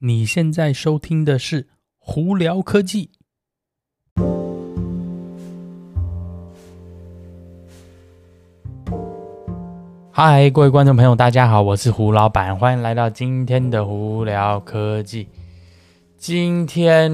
你现在收听的是胡聊科技。嗨，各位观众朋友，大家好，我是胡老板，欢迎来到今天的胡聊科技。今天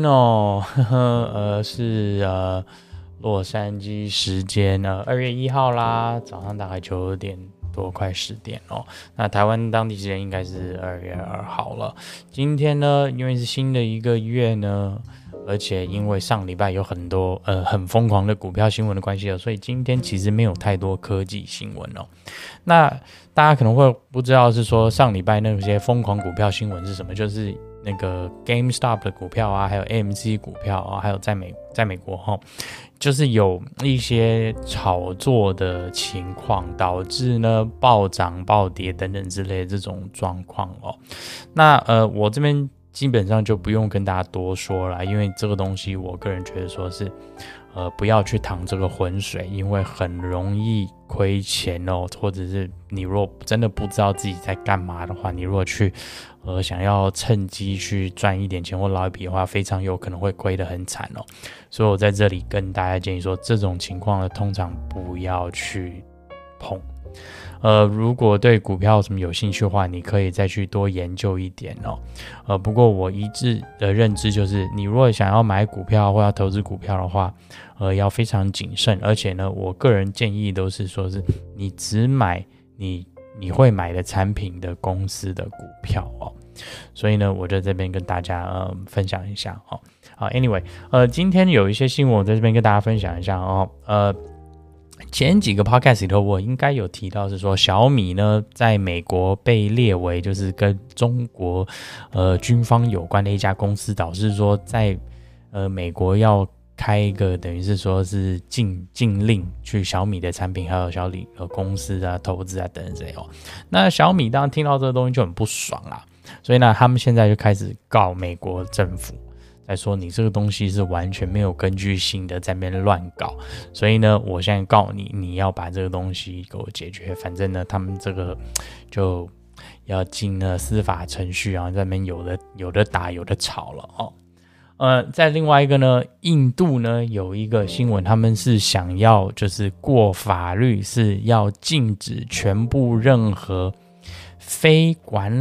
是洛杉矶时间2月1号啦，早上大概9点多快10点哦。那台湾当地时间应该是2月2号了。今天呢，因为是新的一个月呢，而且因为上礼拜有很多很疯狂的股票新闻的关系，所以今天其实没有太多科技新闻哦。那大家可能会不知道是说上礼拜那些疯狂股票新闻是什么，就是那个 GameStop 的股票啊，还有 AMC 股票啊，还有在美国就是有一些炒作的情况，导致呢暴涨暴跌等等之类的这种状况哦。那我这边基本上就不用跟大家多说了，因为这个东西我个人觉得说是不要去淌这个浑水，因为很容易亏钱哦，或者是你如果真的不知道自己在干嘛的话，你如果去想要趁机去赚一点钱或捞一笔的话，非常有可能会亏得很惨哦。所以我在这里跟大家建议说，这种情况呢，通常不要去碰。如果对股票有什么有兴趣的话，你可以再去多研究一点哦。不过我一致的认知就是，你如果想要买股票或要投资股票的话，要非常谨慎。而且呢，我个人建议都是说是你只买你会买的产品的公司的股票哦。所以呢，我在这边跟大家分享一下哦。Anyway， 今天有一些新闻我在这边跟大家分享一下哦。前几个 podcast 里头我应该有提到是说，小米呢在美国被列为就是跟中国军方有关的一家公司，导致说在美国要开一个等于是说是禁令去小米的产品还有小米的公司啊投资啊等等这些哦。那小米当然听到这个东西就很不爽啦，所以呢他们现在就开始告美国政府，在说你这个东西是完全没有根据性的在那边乱搞，所以呢我现在告你，你要把这个东西给我解决。反正呢他们这个就要进了司法程序，然后在那边有的打有的吵了哦。在另外一个呢，印度呢有一个新闻，他们是想要就是过法律，是要禁止全部任何非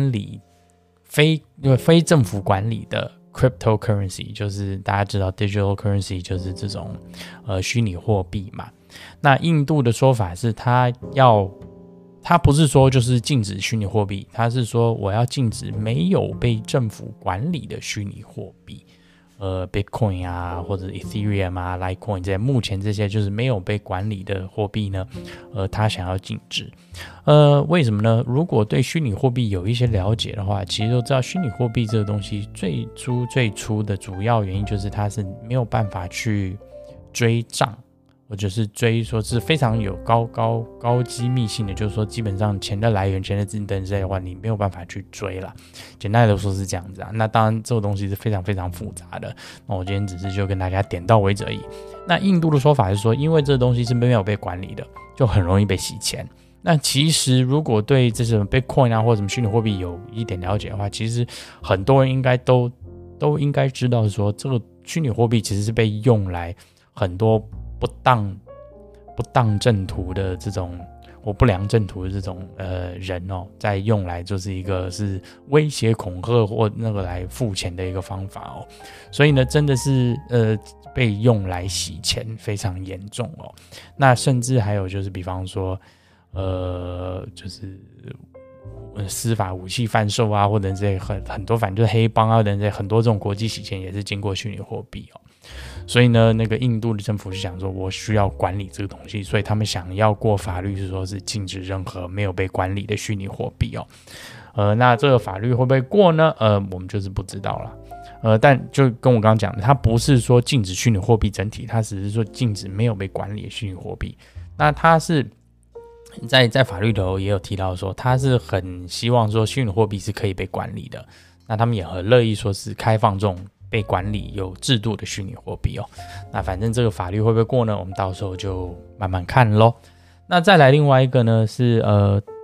政府管理的 cryptocurrency， 就是大家知道 digital currency 就是这种虚拟货币嘛。那印度的说法是他不是说就是禁止虚拟货币，他是说我要禁止没有被政府管理的虚拟货币。Bitcoin 啊，或者 Ethereum 啊 Litecoin 这些，目前这些就是没有被管理的货币呢，他想要禁止。为什么呢？如果对虚拟货币有一些了解的话，其实都知道虚拟货币这个东西最初的主要原因就是它是没有办法去追账，或者是追说是非常有高机密性的，就是说基本上钱的来源、钱的资金等这些的话，你没有办法去追啦。简单来说是这样子啊。那当然这个东西是非常非常复杂的，那我今天只是就跟大家点到为止而已。那印度的说法是说，因为这个东西是没有被管理的，就很容易被洗钱。那其实如果对这种 Bitcoin 啊或者什么虚拟货币有一点了解的话，其实很多人应该都应该知道说，这个虚拟货币其实是被用来很多不当正途的这种或不良正途的这种人在用来就是一个是威胁恐吓或那个来付钱的一个方法哦。所以呢真的是被用来洗钱非常严重哦。那甚至还有就是比方说就是司法武器贩售啊，或者这些很多反正就是黑帮啊等等，很多这种国际洗钱也是经过虚拟货币哦。所以呢那个印度的政府是想说我需要管理这个东西，所以他们想要过法律是说是禁止任何没有被管理的虚拟货币哦。那这个法律会不会过呢？我们就是不知道啦。但就跟我刚刚讲的，它不是说禁止虚拟货币整体，它只是说禁止没有被管理的虚拟货币。那它是在法律头也有提到说，他是很希望说虚拟货币是可以被管理的，那他们也很乐意说是开放这种被管理有制度的虚拟货币哦。那反正这个法律会不会过呢？我们到时候就慢慢看咯。那再来另外一个呢是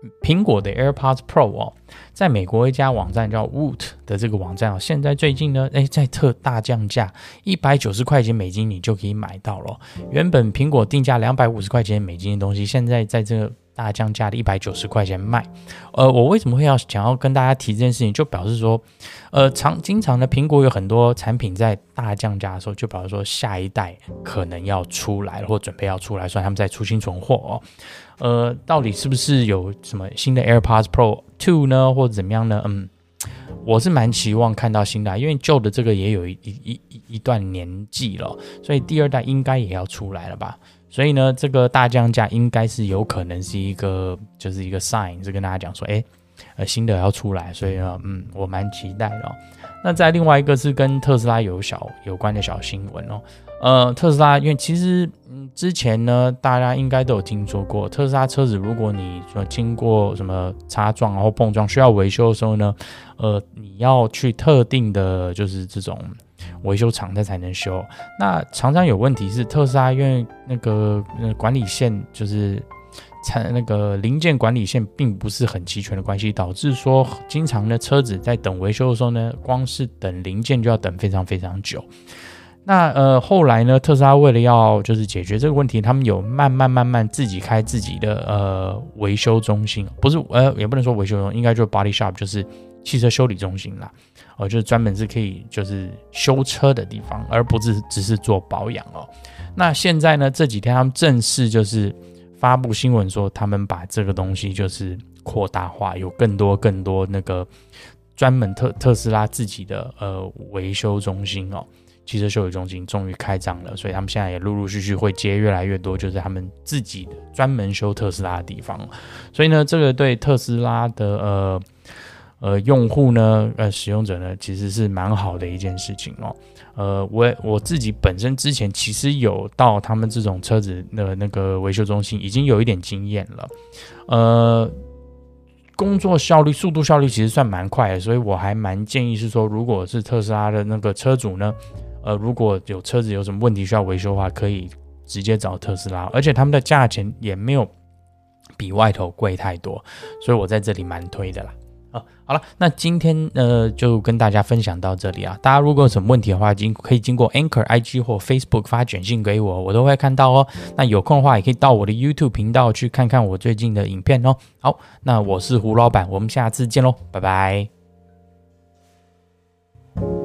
苹果的 AirPods Pro 哦，在美国一家网站叫 Woot 的这个网站哦，现在最近呢，在特大降价，190块钱美金你就可以买到了。原本苹果定价250块钱美金的东西，现在在这个大降价的190块钱卖。我为什么会想要跟大家提这件事情，就表示说，经常的苹果有很多产品在大降价的时候，就表示说下一代可能要出来了，或准备要出来，所以他们在出新存货哦。到底是不是有什么新的 AirPods Pro 2呢，或者怎么样呢？我是蛮期望看到新的，因为旧的这个也有一段年纪了，所以第二代应该也要出来了吧。所以呢，这个大降价应该是有可能是一个 sign， 是跟大家讲说，新的要出来，所以呢，我蛮期待的哦。那再另外一个是跟特斯拉有关的小新闻哦。特斯拉因为其实之前呢，大家应该都有听说过，特斯拉车子如果你经过什么擦撞或碰撞需要维修的时候呢，你要去特定的就是这种维修厂它才能修。那常常有问题是特斯拉因为那个管理线就是那个零件管理线并不是很齐全的关系，导致说经常的车子在等维修的时候呢，光是等零件就要等非常非常久。那后来呢，特斯拉为了要就是解决这个问题，他们有慢慢自己开自己的维修中心，不是也不能说维修中心，应该就是 body shop， 就是汽车修理中心啦。就是专门是可以就是修车的地方，而不是只是做保养哦。那现在呢，这几天他们正式就是发布新闻说，他们把这个东西就是扩大化，有更多那个专门特斯拉自己的维修中心哦。汽车修理中心终于开张了，所以他们现在也陆陆续续会接越来越多，就是他们自己的专门修特斯拉的地方。所以呢，这个对特斯拉的用户呢，使用者呢，其实是蛮好的一件事情哦。我自己本身之前其实有到他们这种车子的那个维修中心，已经有一点经验了。工作效率、速度效率其实算蛮快的，所以我还蛮建议是说，如果是特斯拉的那个车主呢，如果有车子有什么问题需要维修的话，可以直接找特斯拉，而且他们的价钱也没有比外头贵太多，所以我在这里蛮推的啦。好了，那今天就跟大家分享到这里啊。大家如果有什么问题的话，可以经过 Anchor、IG 或 Facebook 发简讯给我，我都会看到哦。那有空的话，也可以到我的 YouTube 频道去看看我最近的影片哦。好，那我是胡老板，我们下次见喽，拜拜。